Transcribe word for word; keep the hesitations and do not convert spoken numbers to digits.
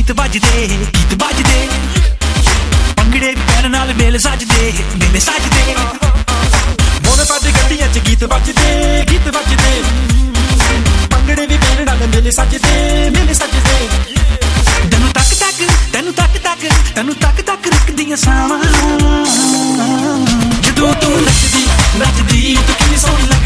ਗੀਤ ਵੱਜਦੇ ਗੀਤ ਵੱਜਦੇ ਭੰਗੜੇ ਵੀ ਪੈਣ ਨਾਲ ਮੇਲੇ ਸੱਜਦੇ ਮੇਲੇ ਸੱਜਦੇ ਮੋਨੇ ਸਾਡੇ ਗੱਡੀਆਂ 'ਚ ਗੀਤ ਵੱਜਦੇ ਗੀਤ ਵੱਜਦੇ ਭੰਗੜੇ ਵੀ ਪੈਣ ਨਾਲ ਮੇਲੇ ਸੱਜਦੇ ਮੇਲੇ ਸੱਜਦੇ ਤੈਨੂੰ ਤੱਕ ਤੱਕ ਤੈਨੂੰ ਤੱਕ ਤੱਕ ਤੈਨੂੰ ਤੱਕ ਤੱਕ ਰੁਕਦੀਆਂ ਸਾਵਾਂ ਜਦੋਂ ਤੂੰ ਨੱਚਦੀ ਨੱਚਦੀ ਤੂੰ ਕਿੰਨੀ ਸੋਹਣੀ